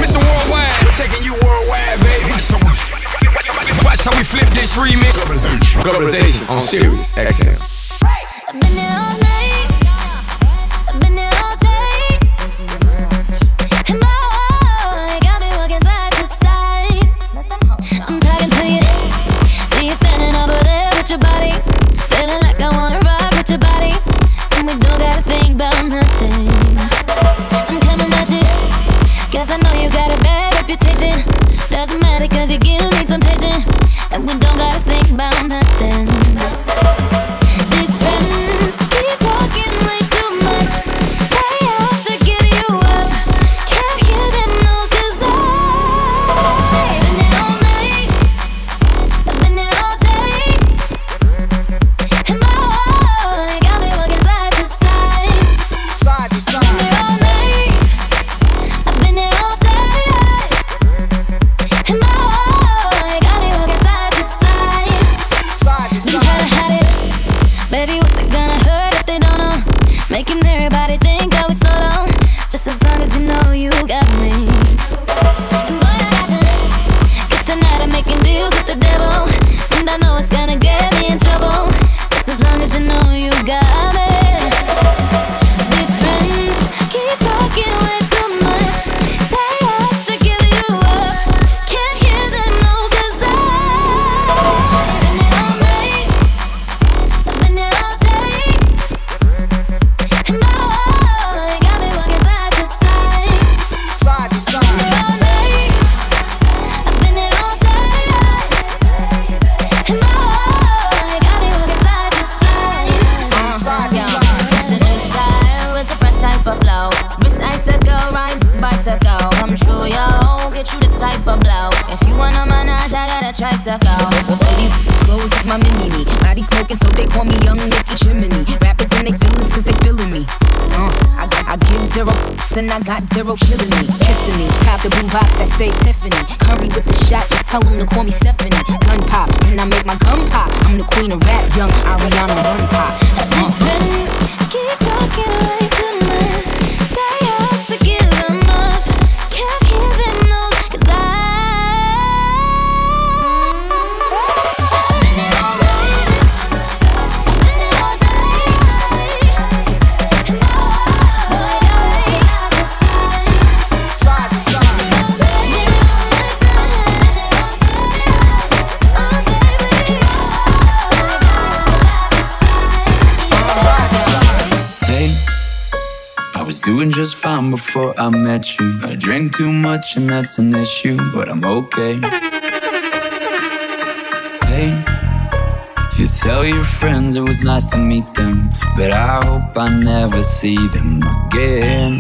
Mr. Worldwide, taking you worldwide, baby. Watch how we flip this remix. Globalization on Sirius XM. I've been there all night. I've been there all day. And boy, you got me walking side to side. I'm talking to you. See you standing over there with your body. Feeling like I wanna rock with your body. And we don't gotta think about nothing. I'm coming at you. Guess I know you got a bad reputation. Doesn't matter cause you give me temptation. And we don't gotta think about nothing. These friends keep talking way too much. Say I should give you up. Can't hear them no cause I've been there all night. I've been there all day. And boy, you got me walking side to side. Side to side. I've been there all night. I've been there all day. And boy, you got me walking side to side. Side to Been side. trying to hide it. Baby, what's it gonna hurt if they don't know? Making everybody think that we solo. Just as long as you know you got me. And boy, I got you. Guess tonight I'm making deals with the devil. And I know it's gonna get me in trouble. Just as long as you know you got me. These friends keep talking way too much. Say I should give you up. Can't hear them no cause I've been there all night. I've been there all day. And boy, you got me walking side to side. Side to Been side. there all night. I've been there all day. And boy, you got me walking side to side. Side to Yo, side. it's the new style with the fresh type of flow. Wrist icicle, ride bicycle. Come true, yo. Get you this type of blow. If you wanna manage, I got a tricycle. These clothes is my mini-me. Body smoking, so they call me Young Nicky Chimney. Rappers and they feelin' cause they feelin' me. I give zero f***s and I got zero chillin' me. Kissing me, cop the blue box that say Tiffany. Curry with the shot, just tell them to call me Stephanie. Gun pop, and I make my gun pop. I'm the queen of rap, young Ariana Run Pop. These friends keep talking way too much. Say I should give them up. Can't hear them no cause I've been there all night. I've been there all day. And boy, I got this side. Side to side. Hey, I was doing just fine before I met you. I drink too much and that's an issue, but I'm okay. Hey, you tell your friends it was nice to meet them, but I hope I never see them again.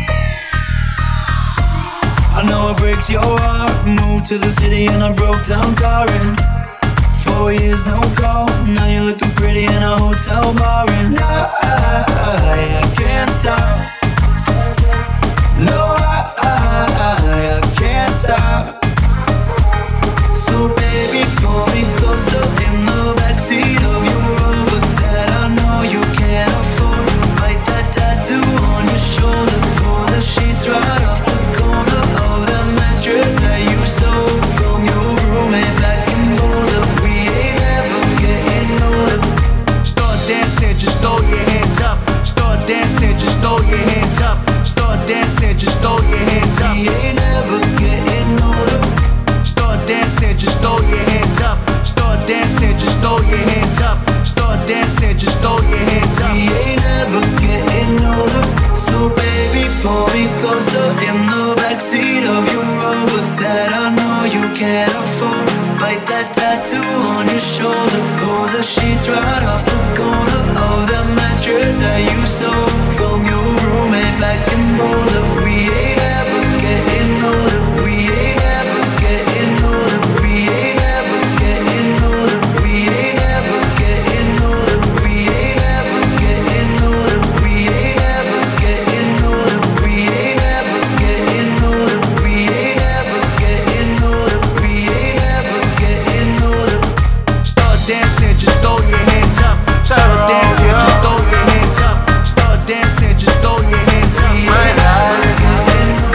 I know it breaks your heart. Moved to the city and I broke down car and 4 years no calls. Now you're looking pretty in a hotel bar and I can't stop. No, I can't stop. So baby, pull me closer in the backseat of your Rover that I know you can't afford. Write that tattoo on your shoulder. Pull the sheets right off the corner of the mattress that you stole from your roommate back in Boulder. We ain't ever getting older. Start dancing, just throw your hands up. Start dancing, just throw your hands up. Start dancing, just throw your hands up. We ain't ever getting older. Start dancing, just throw your hands up. Start dancing, just throw your hands up. Start dancing, just throw your hands up. We ain't ever getting older. So baby, pull me closer in the backseat of your Rover that I know you can't afford. Bite that tattoo on your shoulder. Pull the sheets right off the corner of the mattress that you stole from your roommate back in Boulder. We ain't ever getting older. We ain't ever getting older. We ain't ever getting older. We ain't ever getting older. We ain't ever getting older. We ain't ever getting older. We ain't ever getting older. We ain't ever getting older. We ain't ever getting older. Start dancing, just throw your hands up. Start dancing, just throw your hands up. Start dancing, just throw your hands up. We ain't ever getting older.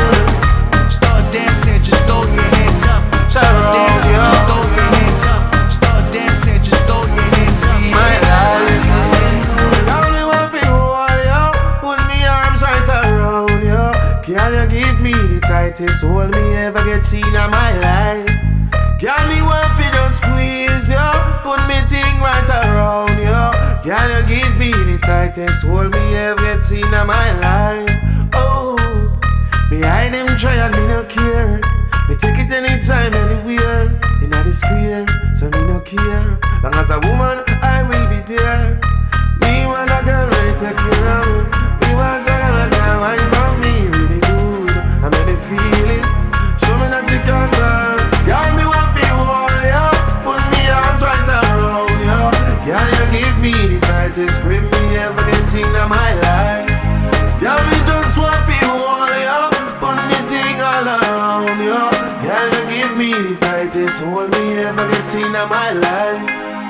the tightest hold me ever get seen in my life. Girl, me want fi just squeeze you, put me thing right around you. Girl, you give me the tightest hold me ever get seen in my life. Oh, behind them try and me no care. Me take it anytime, anywhere. In the square, so me no care. Long as a woman, I will be there. Me want a girl ready to take care of me. Me want a girl that wine for me really good. I make me feel it. Show me that you can girl. Girl, me want feel all you. Put me arms right around you. Girl, you give me the tightest grip me ever get seen in my life. Girl, me just want feel all you. Put me thing all around you. Girl, you give me the tightest hold me ever get seen in my life.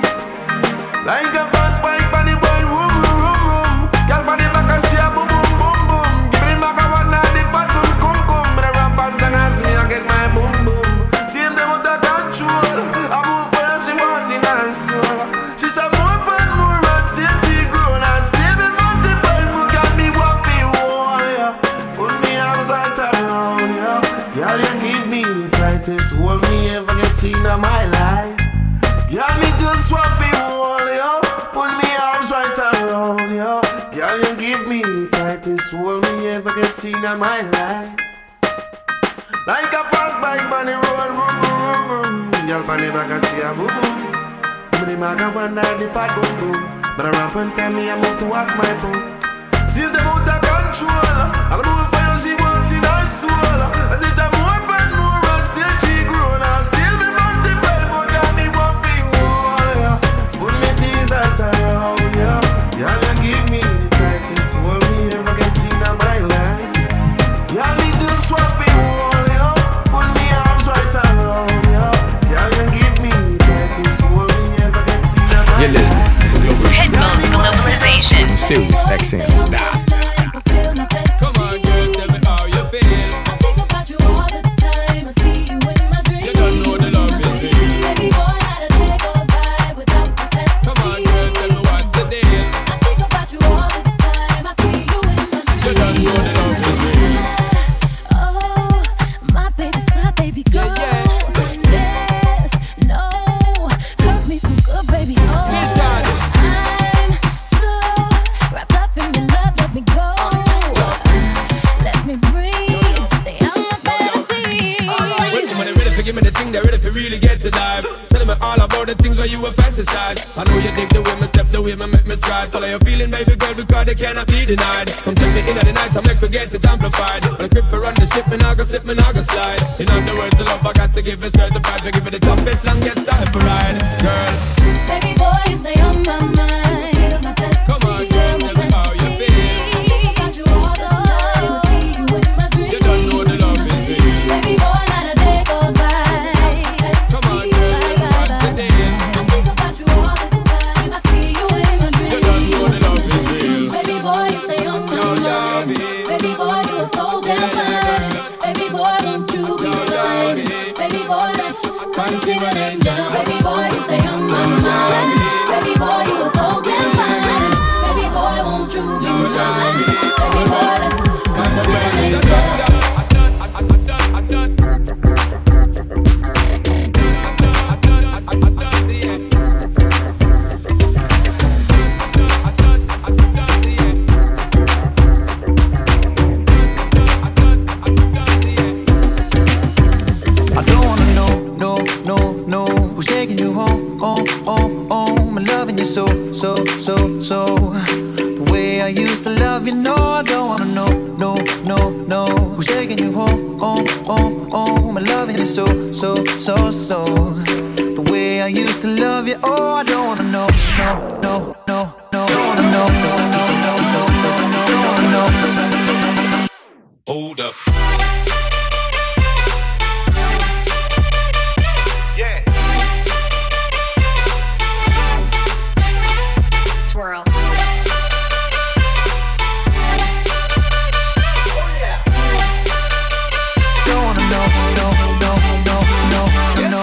Like a fast bike on the ball, room, room, room, room. Girl, on the back and she a boom, boom, boom, boom. Give me the back of one night, the fat come, come, come. But the rappers then ask me, I get my boom, boom. See them out of control. I move for her, she want in her soul. She said more fun, more and still she grown. And still be multiple, more got me what feel all, yeah. Put me arms right around, yeah. Girl, you give me the tightest hold me ever get seen in my life. Girl, me just want feel all, yeah. Put me arms right around, yeah. Girl, you give me the tightest hold me ever get seen in my life. Like a fast bike on the road, boom, boom, boom, boom. Girl, on the back and she a boom, boom. Give me the mag and one night, the fat boom, boom. But I rap and tell me I move to watch my boom. See them out of control. I'll move for you, she want in her soul. I said I'm more and more and still she grown. And still me multiple, more got me one thing more, yeah. Put me things out around, yeah. Girl, you give me the tightest hold me ever get seen in my life. Girl, me just want feel all, yeah. Put me arms right around, yeah. Girl, you give me the tightest hold me ever get seen in my life. You're listening to Global Pitbull's Globalization. Sirius XM. Come on, girl, tell me how you feel. I think about you all the time. I see you in my dreams. You don't know the love is real. Baby boy, not a day goes by without the fantasy. Come on, girl, tell me what's the deal. I think about you all the time. I see you in my dreams. You don't know the love is real. Oh, my baby's my baby girl. Yeah, Yes, no, hurt me so good, baby. Oh, Listen. I'm so wrapped up in your love. Let me go. Let me breathe. Stay out my fantasy. When they're ready for give me the thing, they're ready for really get to dive. Tell me all about the things where you were fantasize. I know you dig the way me step, the way me make me stride. Follow your feeling, baby girl, because they cannot be denied. Come check me in at the night, I make me get it amplified. When I grip for run the ship, me nah go slip, me nah go slide. In other words, the love I got to give it certified. We give it the toughest, longest time for ride, girl. Baby boy, you stay on my mind. My fantasy, Come on, girl, tell me how you feel. I think about you all the time. I see you in my dreams. You don't know the love is real. Baby boy, not a day goes by. Come on, girl, what's the deal? I think about you all the time. I see you in my dreams. You don't know the love is real. Baby boy, you stay on my mind. Baby boy, you are so damn fine. Baby boy, won't you be mine? Baby boy, let's continue and down. Baby boy, you stay on my mind. Baby boy, you are so damn fine. Baby boy, won't you be mine? Baby boy, let's continue and down. I don't wanna know, no, no, no, who's taking you home, home, home, home, and loving you so, so, so, so. The way I used to love you, no, I don't wanna know, no, no, no, who's taking you home, home, home, home, and loving you so, so, so, so. The way I used to love you, oh, I don't wanna know, no, no, no, no, don't wanna know, no, no, no, no, no, no, don't wanna know. Hold up. Swirl. Don't wanna know, no, no, no, no, no, no.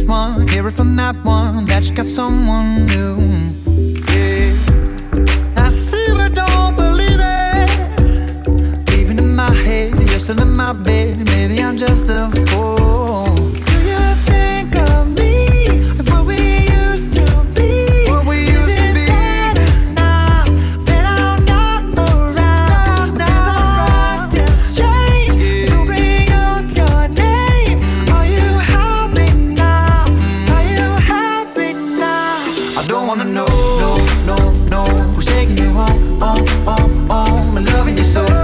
this one, hear it from that one, that you got someone new. Yeah. I see but don't believe it. Even in my head, you're still in my bed. Maybe I'm just a fool. Do you think of me like what we used to be? What we used to be. Better now that I'm not around? Things are acting strange. You bring up your name. Are you happy now? Are you happy now? I don't wanna know, no, who's taking you home, home, and loving you so.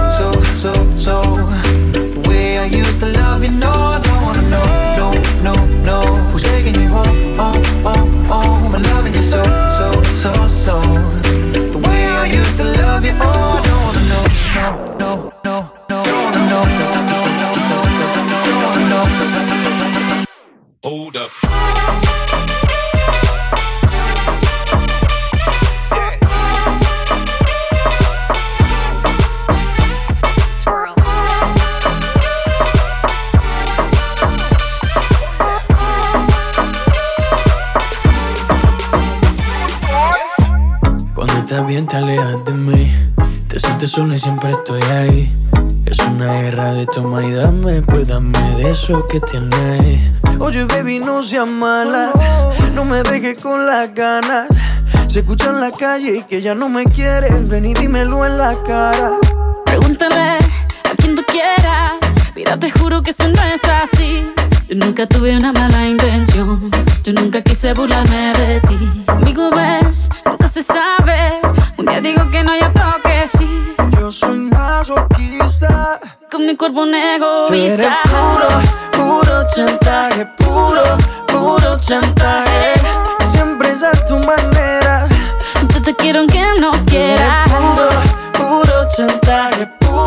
The way I used to love you, no, I don't wanna know, no, who's taking you home, and loving you so. The way I used to love you, oh, I don't wanna know, no, don't wanna know. Hold up. Swirl. Cuando estás bien te alejas de mí. Te sientes sola y siempre estoy ahí. Es una guerra de toma y dame, pues dame de eso que tienes. Oye baby, no seas mala, no me dejes con las ganas. Se escucha en la calle que ya no me quieres. Ven y dímelo en la cara. Pregúntale a quien tú quieras. Mira, te juro que eso no es así. Yo nunca tuve una mala intención. Yo nunca quise burlarme de ti. Conmigo ves, nunca se sabe. Un día digo que no, y otro que sí. Yo soy masoquista. Con mi cuerpo un Tú eres egoísta. puro chantaje. Puro chantaje. Siempre es a tu manera. Yo te quiero aunque no quieras. Puro chantaje.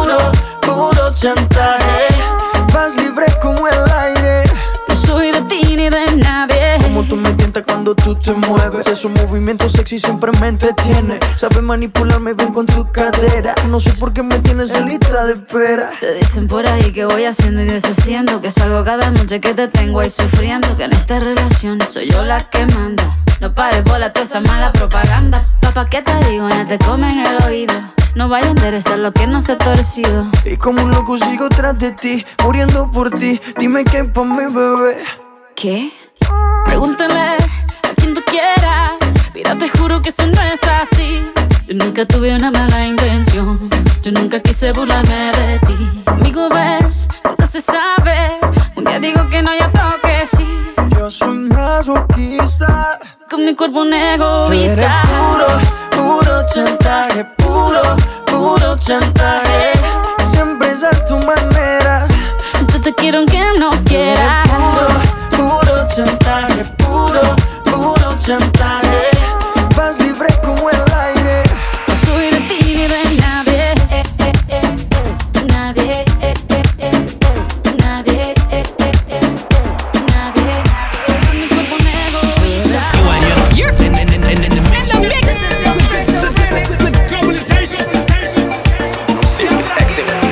Puro chantaje. Vas libre como el aire. No soy de ti ni de nadie. Como tú me tientas cuando tú te mueves. Esos movimientos sexy siempre me entretiene. Sabes manipularme bien con tu cadera. No sé por qué me tienes en lista de espera. Te dicen por ahí que voy haciendo y deshaciendo, que salgo cada noche que te tengo ahí sufriendo, que en esta relación soy yo la que manda. No pares bola toda esa mala propaganda. Papá, ¿qué te digo? No te comen el oído. No vaya a interesar lo que no se ha torcido. Y como un loco sigo tras de ti, muriendo por ti. Dime qué pa' mi bebé. ¿Qué? Pregúntale a quien tú quieras. Mira, te juro que eso no es así. Yo nunca tuve una mala intención. Yo nunca quise burlarme de ti. Conmigo ves, nunca se sabe. Un día digo que no, y otro que sí. Yo soy masoquista. Con mi cuerpo un Tú eres egoísta. puro chantaje. Puro chantaje. Siempre es a tu manera. Yo te quiero aunque no quieras. Puro chantaje. Puro chantaje. Vas libre como el aire. No soy de ti ni de nadie. Nadie. Nadie. Nadie. Con mi cuerpo un egoísta. You're in the mix with globalization. I'm serious, excellent.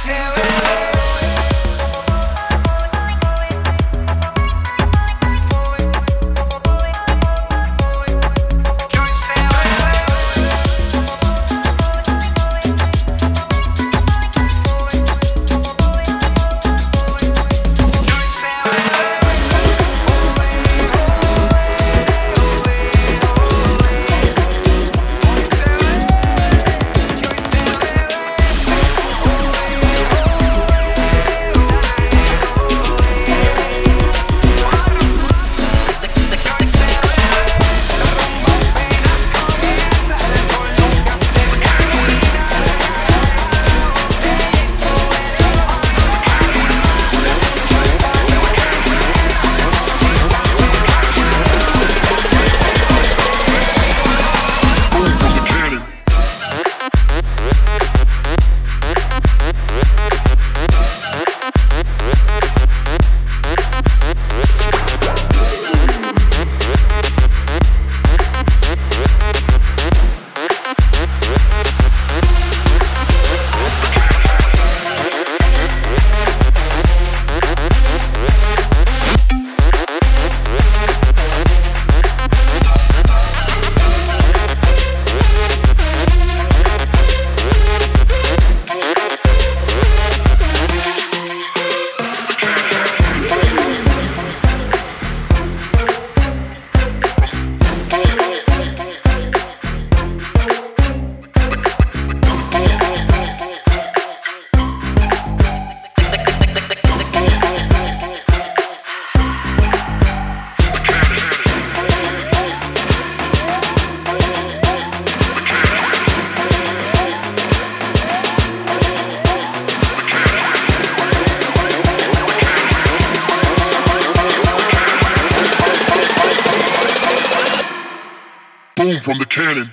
Boom from the cannon.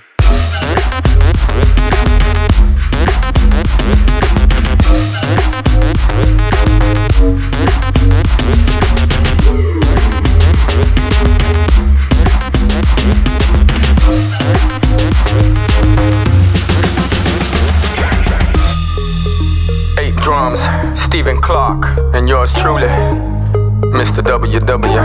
Eight drums, Stephen Clark, and yours truly, Mr. WW.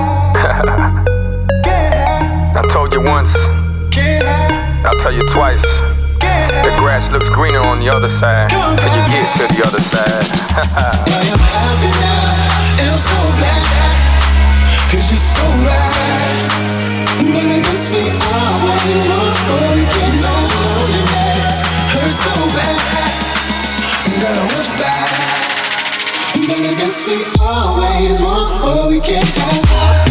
I told you once, I'll tell you twice. The grass looks greener on the other side till you get to the other side. I am happy now, and I'm so glad, 'cause you're so right. But it gets me always one thing, loneliness hurts so bad, that I want you back. But it gets me always one we can't have.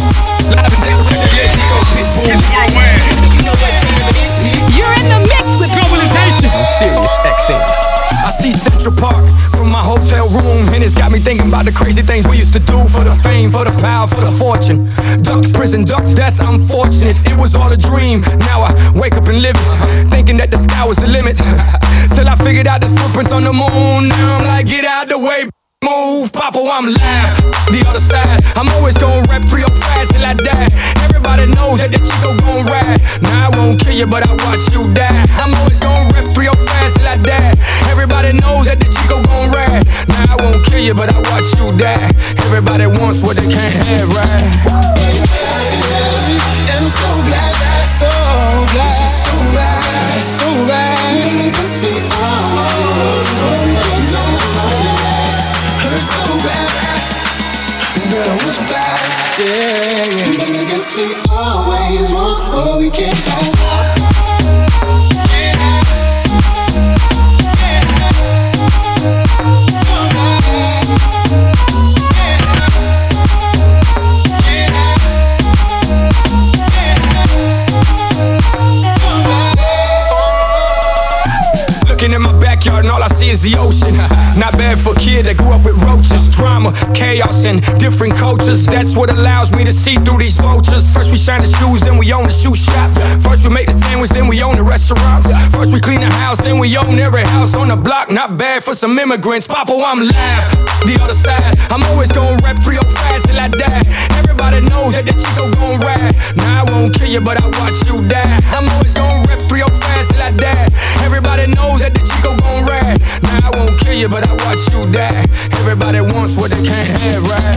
You're in the mix with Globalization on Sirius XM. I see Central Park from my hotel room, and it's got me thinking about the crazy things we used to do for the fame, for the power, for the fortune. Ducked prison, ducked death, I'm fortunate. It was all a dream. Now I wake up and live it, thinking that the sky was the limit. Till I figured out the footprints on the moon. Now I'm like, get out the way. Move, Papa, I'm live. The other side, I'm always gon' rap 305 till I die. Everybody knows that the Chico gon' ride. Nah, I won't kill you, but I watch you die. I'm always gon' rap 305 till I die. Everybody knows that the Chico gon' ride. Nah, I won't kill you, but I watch you die. Everybody wants what they can't have, right? I'm so glad, so glad. She's so right, so right. And it gets me hurt so bad, girl, I want you back. Yeah. But it gets me always one we can't have. In my backyard and all I see is the ocean. Not bad for a kid that grew up with roaches. Drama, chaos, and different cultures. That's what allows me to see through these vultures. First we shine the shoes, then we own the shoe shop. First we make the sandwich, then we own the restaurants. First we clean the house, then we own every house on the block. Not bad for some immigrants. Papa, I'm live. the other side. I'm always gon' rep 305 till I die. Everybody knows that the Chico gon' ride. Nah, I won't kill you, but I watch you die. I'm always gon' rep 305 till I die. Everybody knows that the Chico gon' ride. Nah, I won't kill you, but I watch you die. Everybody wants what they can't have, right?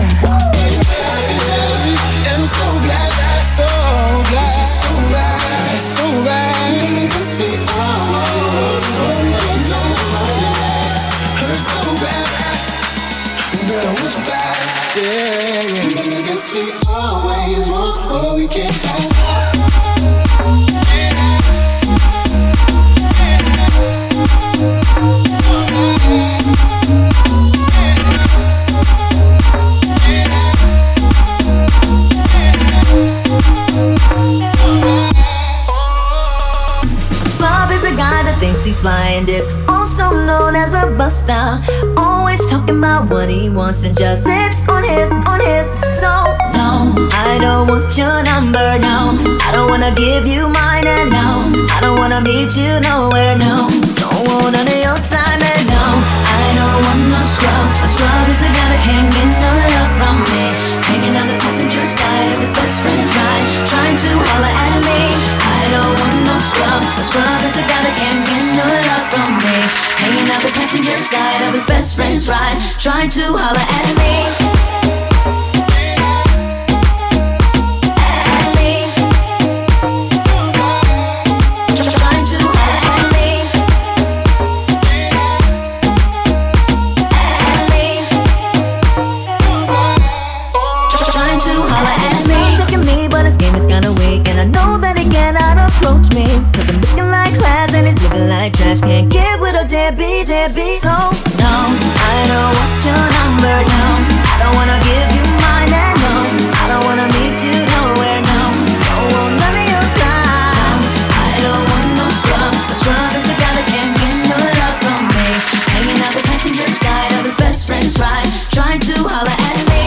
I'm so glad, so glad, she's so right, so right. It gets me always, hurt so bad, girl, I want you back, yeah. It gets me always, what we can't have. He's flying this, also known as a buster. Always talking about what he wants and just sits on his soul. No, I don't want your number, no. I don't wanna give you mine, and no, I don't wanna meet you nowhere, no. Don't want none of your time, and no, I don't want no scrub. A scrub is a guy that can't get no love from me. Hanging out the passenger side of his best friend's ride, trying to holler at me. I don't want no scrub. A scrub is a guy that can't get no love from me. Hanging out the passenger side of his best friend's ride, trying to holler at me. Trash can't get with a deadbeat, so no, I don't want your number, no. I don't wanna give you mine, and no, I don't wanna meet you nowhere, no. Don't want none of your time. I don't want no scrub. A scrub is a guy that can't get no love from me. Hanging out the passenger side of his best friend's ride, trying to holler at me.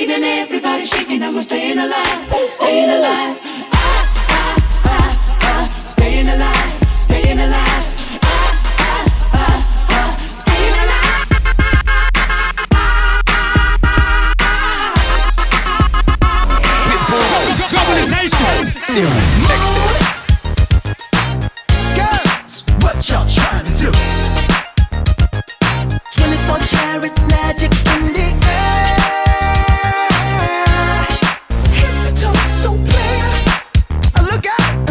evening, everybody shaking and we're staying alive, staying alive. Staying alive, staying alive. Staying alive. Globalization. Serious exit. Girls, what y'all trying to do? 24 karat magic in the air. Head to toe, so clear. Look out.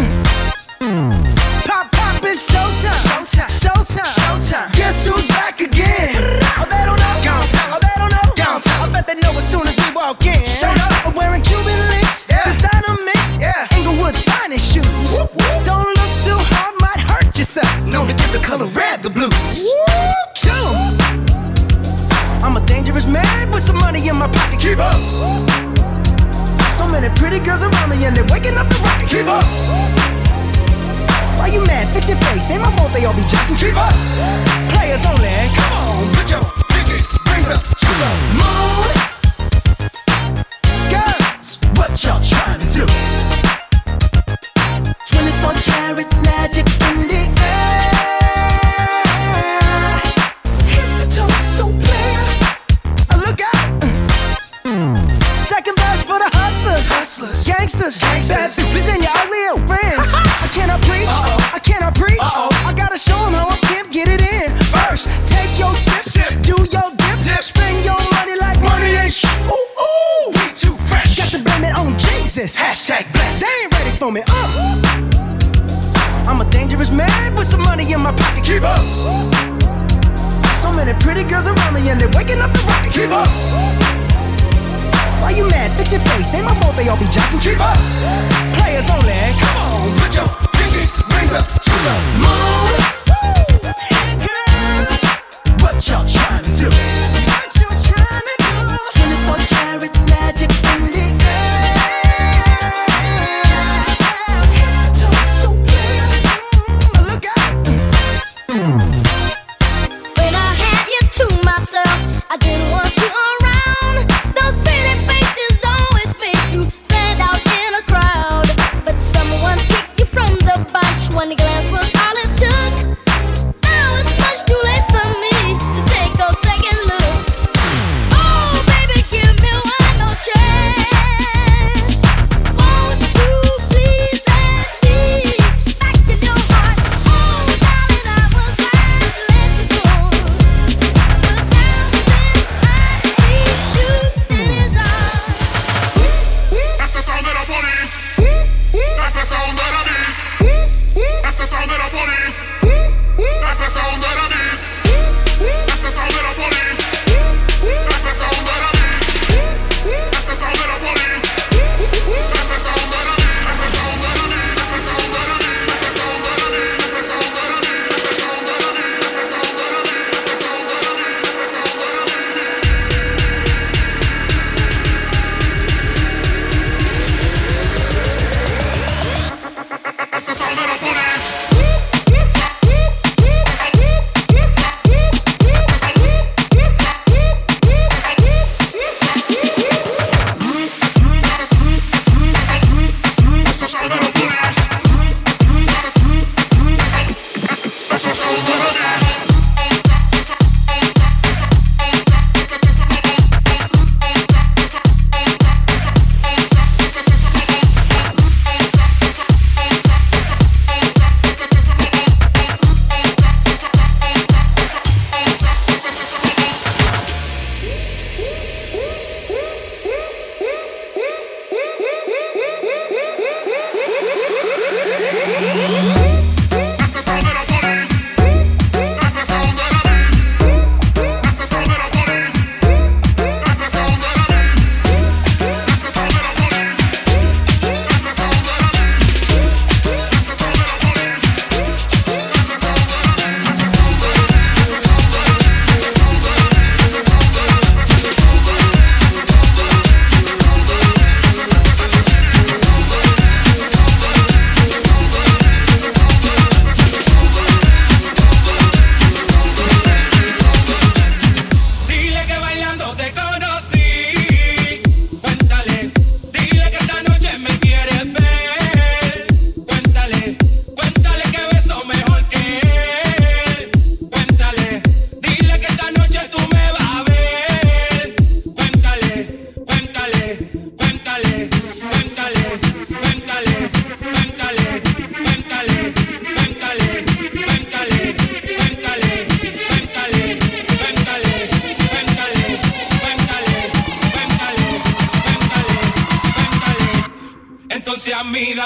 Pop, it's showtime. Showtime. Guess who's back again? Oh, they don't know. Oh, they don't know. I bet they know as soon as we walk in. Shut up. I'm wearing Cuban links. Yeah. Designer mix. Yeah. Inglewood's finest shoes. Whoop, whoop. Don't look too hard, might hurt yourself. Known to give the color red the blues. Kill 'em. I'm a dangerous man with some money in my pocket. Keep up. So many pretty girls around me and they're waking up the rocket. Keep up. Why you mad? Fix your face. Ain't my fault they all be jocking. Keep up. Players only. Come on, put your pinky rings up to the moon. Girls, what y'all trying to do? 24 karat magic in the air. Head to toe, so clear. Look out. Second verse for the hustlers. Gangsters. Bad bitches and your ugly friends. I cannot preach. I cannot preach. I gotta show them how a pimp get it in. First, take your sip. Do your dip. Spend your money like money ain't shit. Ooh, we too fresh. Got to blame it on Jesus. Hashtag blessed. They ain't ready for me. I'm a dangerous man with some money in my pocket. Keep up. So many pretty girls around me and they're waking up the rocket. Keep up. Why you mad? Fix your face. Ain't my fault they all be jocking. Keep up. Players only. Come on, put your pinky rings up to the moon. Girls, what y'all trying to do? What you trying to do? 24 karat magic in the air. Head to toe, so clear. Look out. When I had you to myself, I didn't want you around. Those pretty faces always make you stand out in a crowd. But someone picked you from the bunch. One glance was all it took.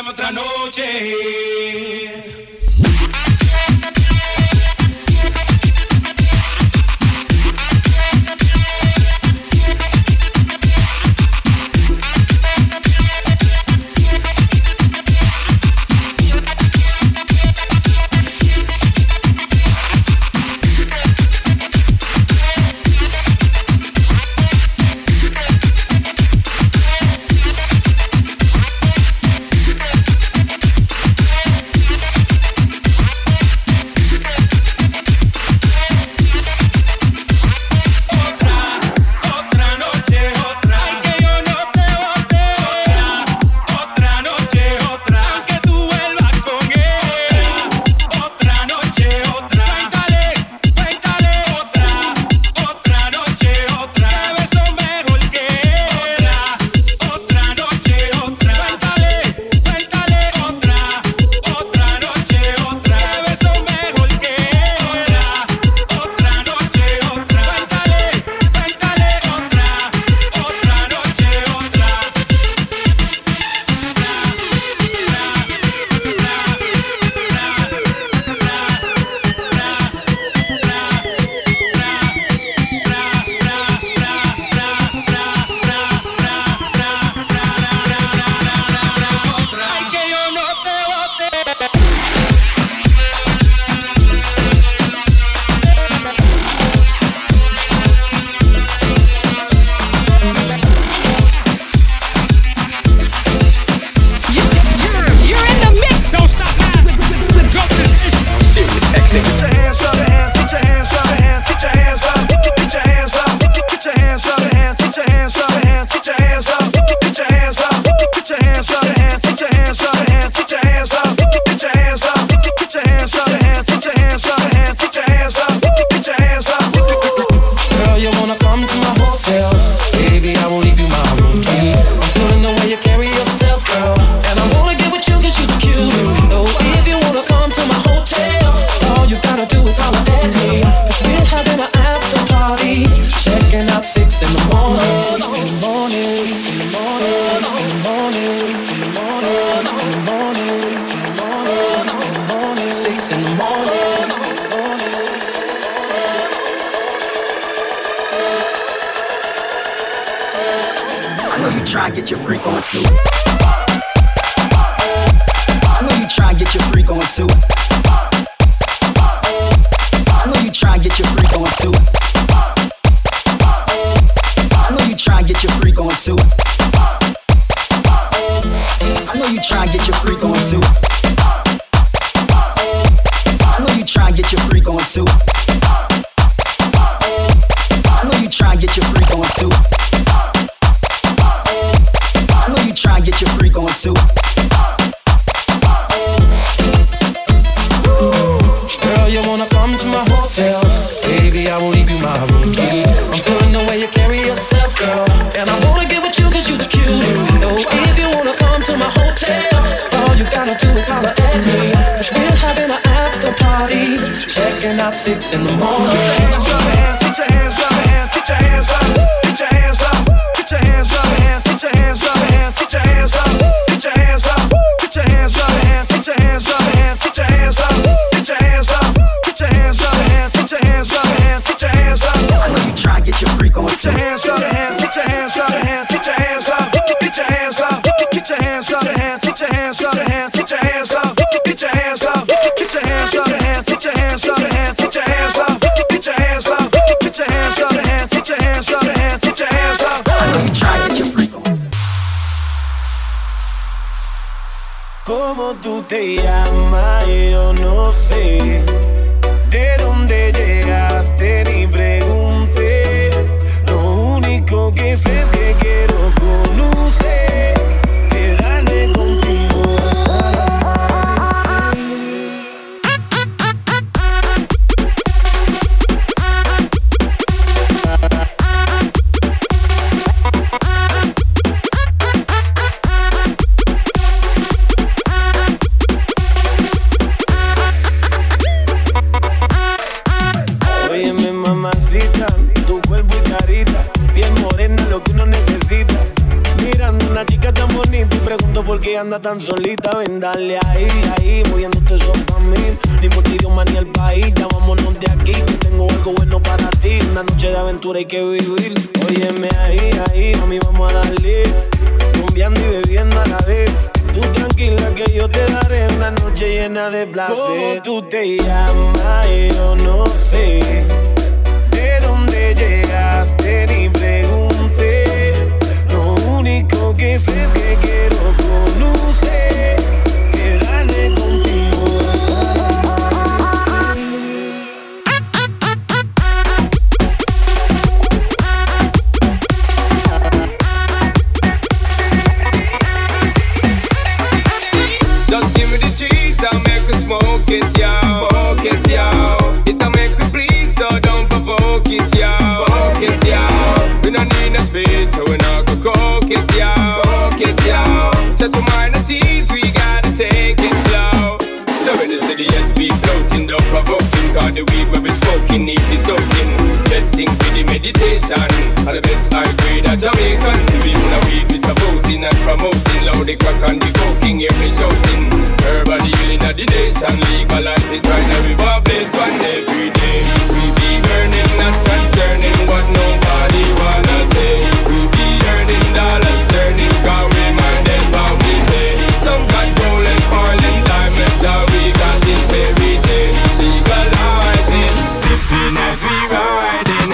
otra noche. ¿Cómo tú te llamas? Yo no sé. ¿De dónde llegaste? Ni pregunté. Lo único que sé es que quiero conocer. Quedarme contigo hasta el porque anda tan solita. Ven, dale ahí, ahí, moviéndote eso pa' mí. Ni por tu idioma ni el país, ya vámonos de aquí, que tengo algo bueno para ti. Una noche de aventura hay que vivir. Óyeme ahí, ahí, mami, vamos a darle. Rumbeando y bebiendo a la vez. Tú tranquila que yo te daré una noche llena de placer. ¿Cómo tú te llamas? Yo no sé. ¿De dónde llegaste? Ni pregunté. Lo único que sé es que quiero conocer. Quedarme contigo. Just give me the cheese, I'll make me smoke it, yo. Smoke it, yo. It'll make me please, so don't provoke it, yo. Provoke it, yo. We don't need no speed, so we not go coke it, yo. Coke it, yo. Set to minor teeth, we gotta take it slow. So when the city SB floating, don't provoking, cause the weed when we smoking, need it soaking. Best thing for the meditation, and the best high grade at Jamaican. We in a weed, we supporting and promoting. Loud the crack and the coking, hear me shouting. Herbal healing of the nation, legalize it right now. We want blades one every day. We be burning, not concerning what nobody wanna say. We be earning dollars, turning, cause we minded what we pay. Some got gold and oil and diamonds, all we got is Mary Jane. Legalize it, lifting as we riding.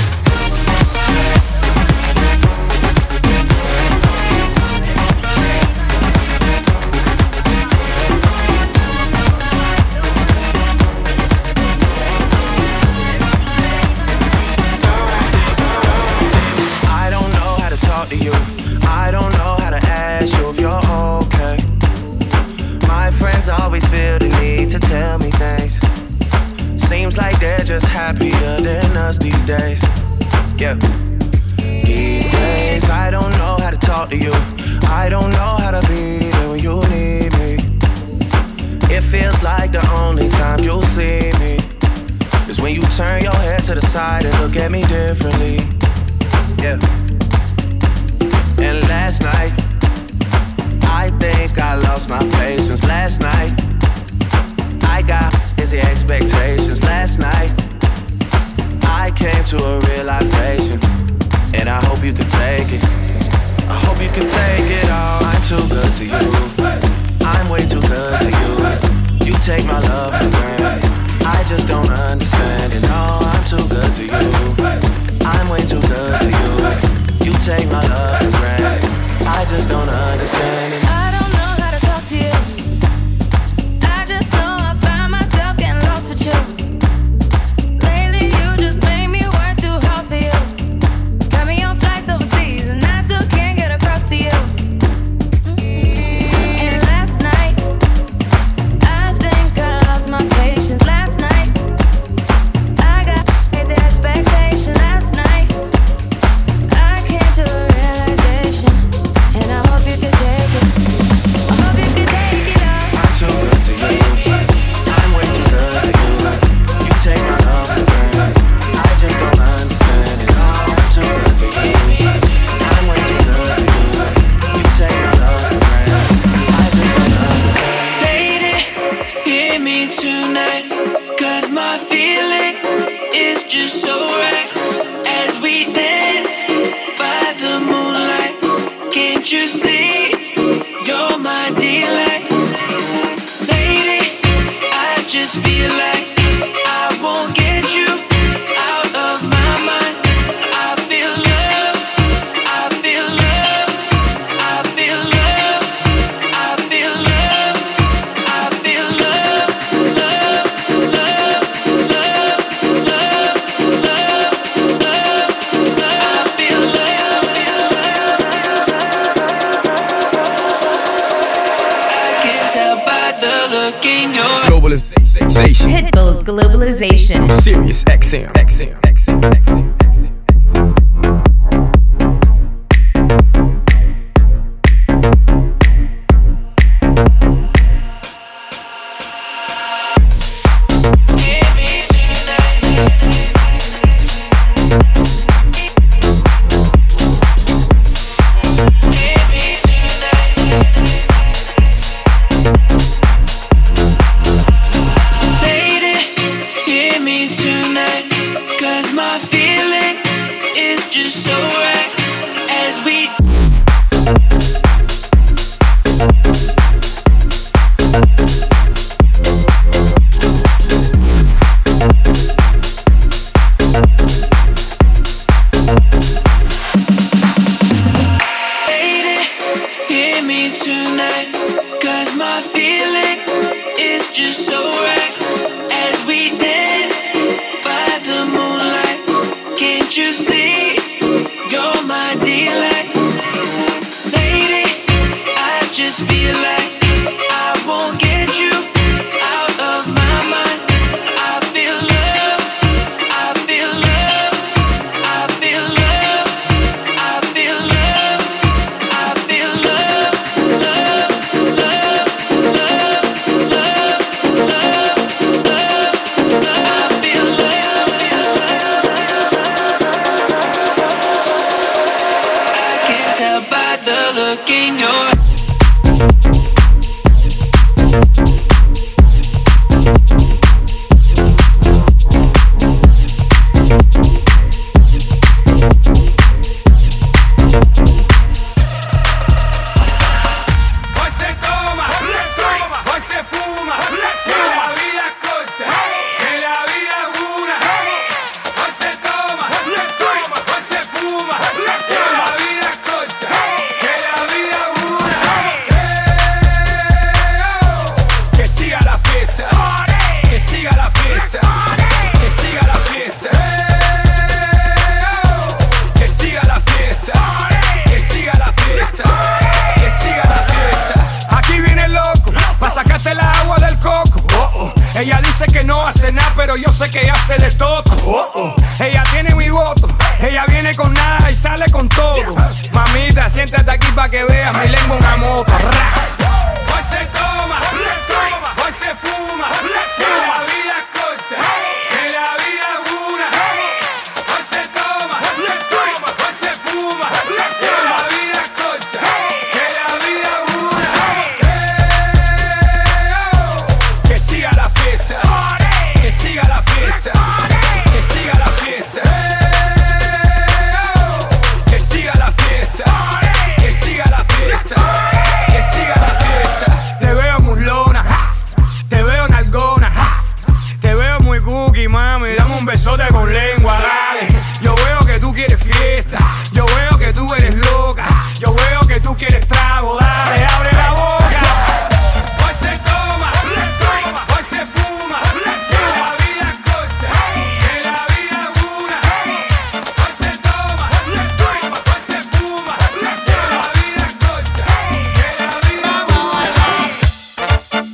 I don't know how to talk to you. I don't know how to ask you if you're okay. My friends always feel the need to tell me things. Seems like they're just happier than us these days. Yeah. These days, I don't know how to talk to you. I don't know how to be there when you need me. It feels like the only time you'll see me is when you turn your head to the side and look at me differently. Yeah. And last night, I think I lost my patience. Last night, I got busy expectations. Last night, I came to a realization, and I hope you can take it. I hope you can take it all. I'm too good to you. I'm way too good to you. You take my love for granted. I just don't understand it. No, I'm too good to you. I'm way too good to you. You take my love for granted. I just don't understand it. I don't know how to talk to you. I just know I find myself getting lost with you. Lately you just made me work too hard for you. Got me on flights overseas and I still can't get across to you. And last night, I think I lost my patience. Last night, I got crazy expectations. Last night, I came to a realization, and I hope you can take it. I hope you can take it all. I'm too good to you. I'm way too good to you. You take my love for granted. I just don't understand it. No, I'm too good to you. I'm way too good to you. You take my love for granted. I just don't understand. Lady, hear me tonight, 'cause my feeling is just so right. As we dance by the moonlight, can't you see you're my delight? Lady, I just feel like I won't get you out of my mind. I feel love, I feel love, I feel love, I feel love, I feel love, love, love, love, love, love, love, love. I feel love. I can tell by the look in your Globalization. Pitbull's globalization. Sirius XM. a cenar, pero yo sé que ella hace de todo. Ella tiene mi voto, ella viene con nada y sale con todo. Mamita, siéntate aquí pa' que veas mi lengua una moto. Hoy se toma, hoy se fuma, que la vida es corta, que la vida es una. Hoy se toma, hoy se fuma, que la vida es corta, que la vida es una. Que siga la fiesta, que siga la fiesta, que siga la fiesta. Que siga la fiesta, que siga la fiesta, que siga la fiesta. Te veo muslona, te veo nalgona, te veo muy cookie, mami. Dame un besote con lengua, dale. Yo veo que tú quieres fiesta, yo veo que tú eres loca, yo veo que tú quieres trago, dale, abre la boca. Hoy se toma, hoy se fuma, que la vida es corta, que la vida es una. Hoy se toma, hoy se fuma, que la vida es corta, que la vida es una.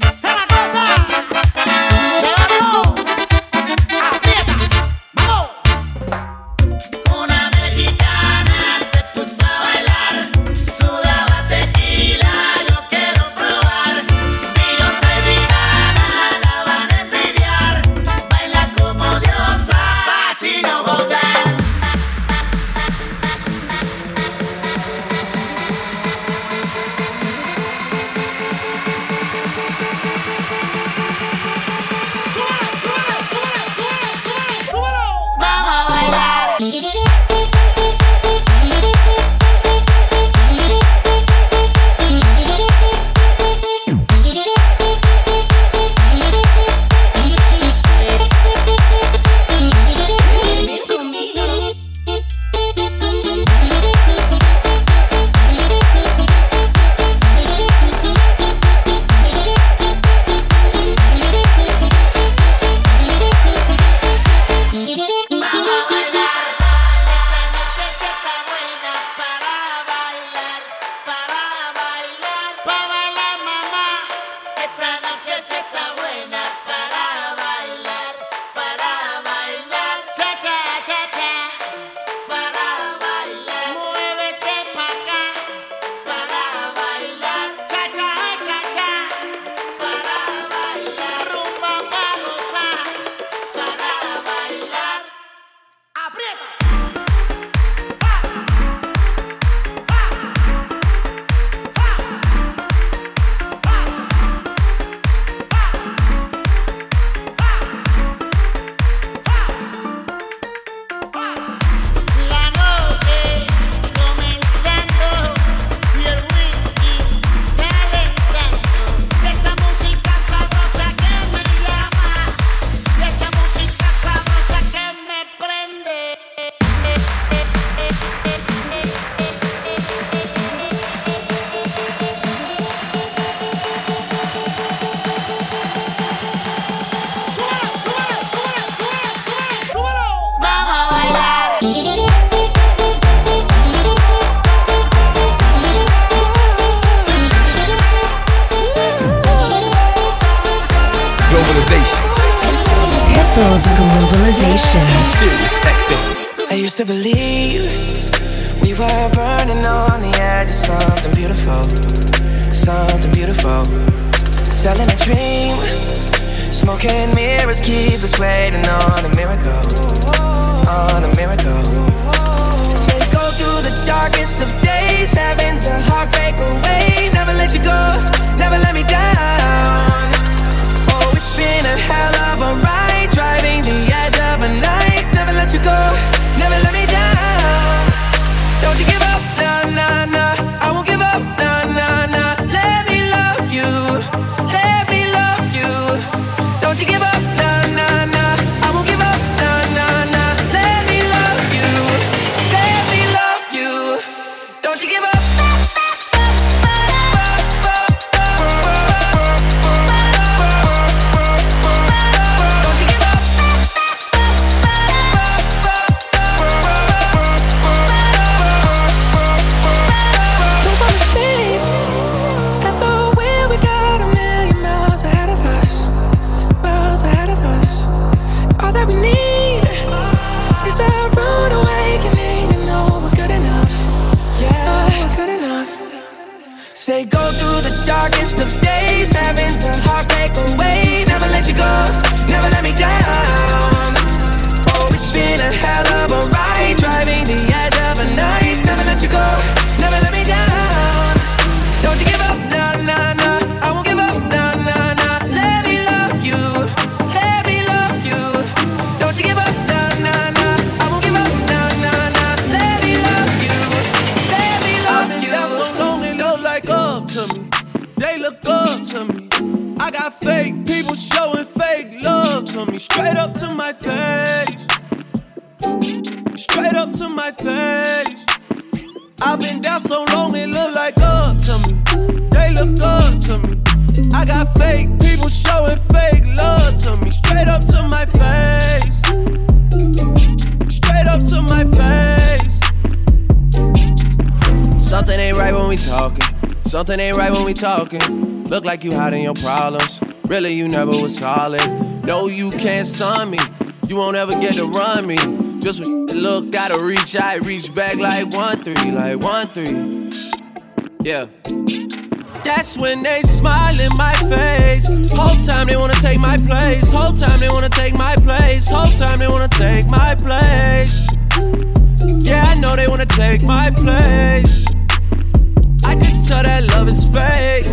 Una mexicana se puso a bailar, sudaba tequila, yo quiero probar. Y yo soy vegana, la van a envidiar. Baila como diosa, así no go dance. Vamos a bailar. Ripples of globalization. Sirius XM. I used to believe we were burning on the edge of something beautiful, something beautiful. Selling a dream, smoking mirrors keep us waiting on a miracle, on a miracle. Say go through the darkest of days, heaven's a heartbreak away. Never let you go, never let me down. Oh, it's been a hell of a ride, driving the edge of a night. Never let you go, never let me down. Don't you give up, nah, nah, nah. I won't give up, nah, nah, nah. Let me love you, let me love you. Don't you give up, nah, nah, nah. I won't give up, nah, nah, nah. Let me all that we need is a rude awakening. You know we're good enough. Yeah, we're good enough. Say go through the darkest of days, heaven's a heartbreak away. Never let you go, never let me down. Oh, it's been a hell of a ride, driving the edge of a knife. Never let you go, never let me down. Don't you give up, nah, nah, nah. I won't give up, nah, nah, nah. Let me love you, let me love you. Don't you give up, nah, nah, nah. I won't give up, nah, nah, nah. Let me love you, let me love you. I've been down so long it look like up to me. They look up to me. I got fake people showing fake love to me. Straight up to my face. Straight up to my face. I've been down so long it look like up to me. They look up to me. I got fake people showing fake love to me. Straight up to my face. Straight up to my face. Something ain't right when we talking. Something ain't right when we talking. Look like you hiding your problems. Really you never was solid. No, you can't son me. You won't ever get to run me. Just when look, gotta reach, I reach back like 1-3, like 1-3. Yeah. That's when they smile in my face. Whole time they wanna take my place. Whole time they wanna take my place. Whole time they wanna take my place. Yeah, I know they wanna take my place. I can tell that love is fake.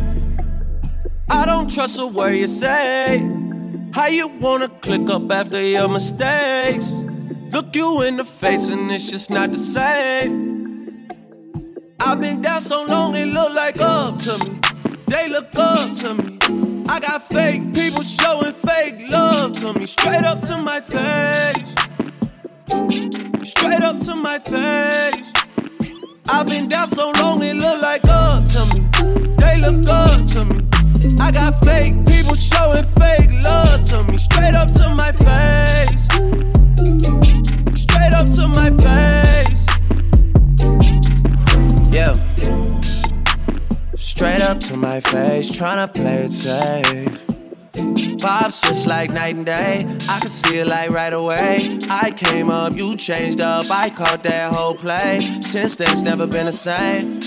I don't trust a word you say. How you wanna click up after your mistakes? Look you in the face and it's just not the same. I've been down so long it look like up to me. They look up to me. I got fake people showing fake love to me. Straight up to my face. Straight up to my face. I've been down so long it look like up to me. They look up to me. I got fake people showing fake love to me. Straight up to my face. Straight up to my face. Yeah. Straight up to my face, tryna play it safe. Vibes switch like night and day. I can see it like right away. I came up, you changed up. I caught that whole play. Since then it's never been the same.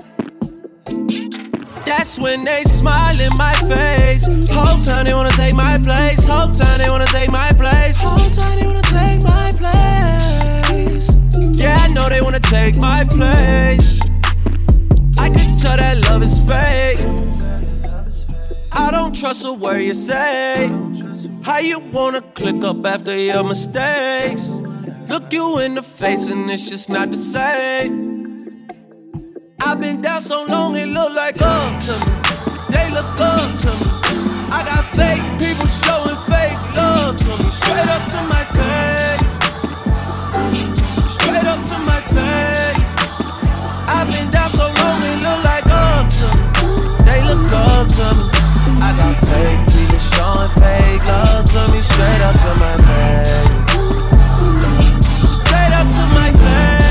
That's when they smile in my face. Whole time they wanna take my place. Whole time they wanna take my place. Whole time they wanna take my place. Yeah, I know they wanna take my place. I can tell that love is fake. I don't trust a word you say. How you wanna click up after your mistakes? Look you in the face and it's just not the same. I've been down so long it look like up to me. They look up to me. I got fake people showing fake love to me. Straight up to my face. Straight up to my face. I've been down so long it look like up to me. They look up to me. I got fake people showing fake love to me. Straight up to my face. Straight up to my face.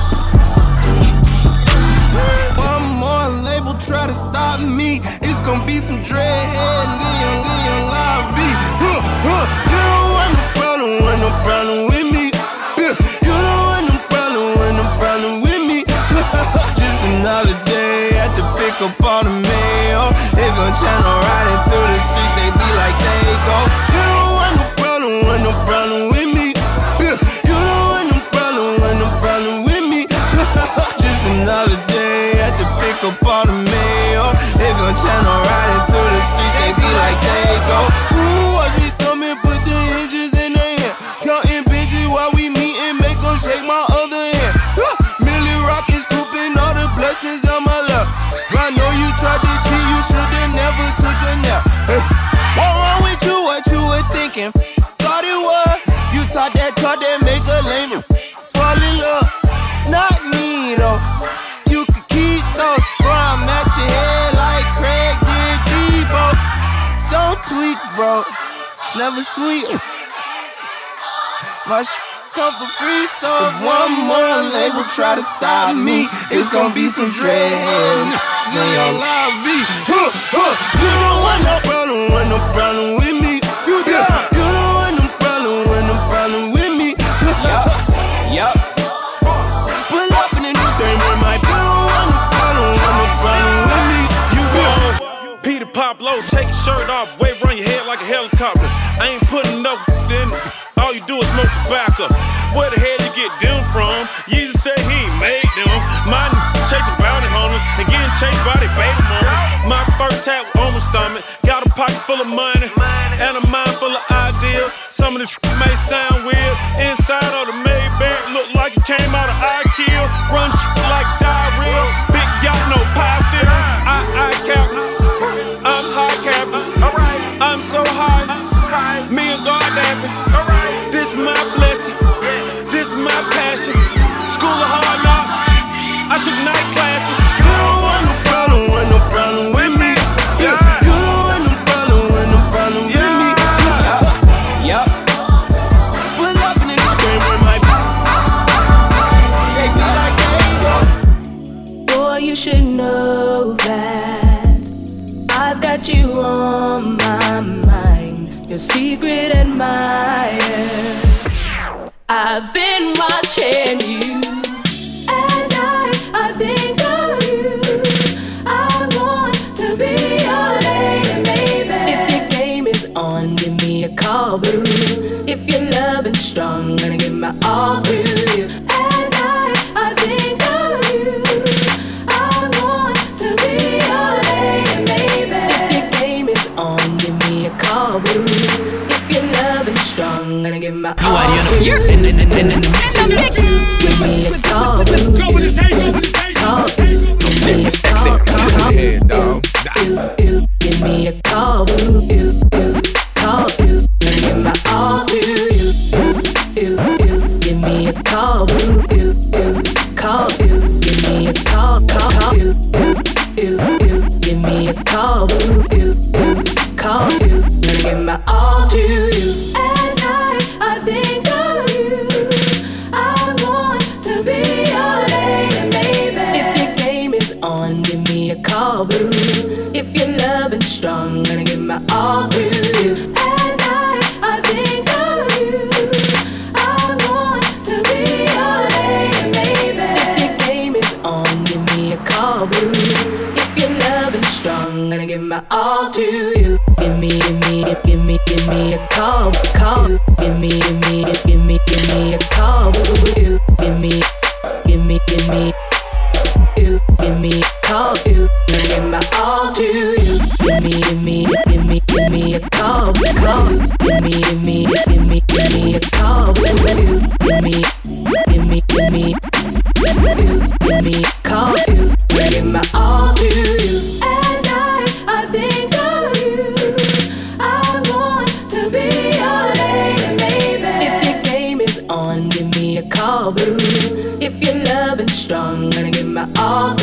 One more label try to stop me. It's gonna be some dreadhead and young live beat. You don't want no problem with me. You don't want no problem with me. Just another day at the pick up all the mail. They gon' channel riding through the streets, they be like they go. You don't want no problem with me. You don't want no problem with me. Just another day at the pick up all the mail. They gon' channel riding through the streets, they be like they go. Ooh, I just come and put the hinges in their hand. Counting bitches while we meet and make them shake my other hand. Millie rockin', scooping all the blessings on my lap. I know you tried to cheat, you should've never took a nap. Hey, what wrong with you? What you were thinking? Thought it was you taught that make a lame fall in love. Not me though. You could keep those. Bro, I'm at your head like Craig did Debo. Don't tweak, bro. It's never sweet. My come for free, so if one more label try to stop me, it's gonna be some dreadhead in your lobby. You don't want no problem with me. You don't want no shirt off, wave around your head like a helicopter. I ain't putting up then. All you do is smoke tobacco. Where the hell you get them from? Jesus said he ain't made them. Mine chasing bounty hunters and getting chased by their baby mamas. My first tap on my stomach. Got a pocket full of money and a mind full of ideas. Some of this may sound weird. Inside of the Maybach look like it came out of IKEA. Run like diarrhea. Big yacht, no pie still. I cap. I'm high cap. I'm so high. Me and God dapping. This my blessing. This my passion. School of hard knocks. I took night classes. You don't want no problem with no problem with me. Yeah. You don't want no problem with no problem with me. Yup. We're loving it. Game with my. They be like, hey, boy, you should know that I've got you on my mind. Your secret admirer. I've been watching you. At night, I think of you. I want to be your lady, baby. If your game is on, give me a call, boo. If you're loving strong, gonna give my all to you. At night, I think of you. I want to be your lady, baby. If your game is on, give me a call, boo. If you're loving strong, gonna give my all to you. You're in the mix. Give me a call, boo. Serious XM. Head, dog. Give me a call, boo. Call, give my all to you. Give me a call, boo. Call, give me a call, give me a call, boo. Call, give my all to you. At night, I think of you. I want to be your lady, baby. If your game is on, give me a call, boo. If you're loving strong, gonna give my all to you. At night, I think of you. I want to be your lady, baby. If your game is on, give me a call, boo. If you're loving strong, gonna give my all to you. Give me a call. Give me a call, boo. Give me call, give my all to you. Give me a call, give me a call, give me call, give my all to you. At night, I think of you. I want to be your lady, baby. If your game is on, give me a call, boo. If you're loving strong, gonna give my all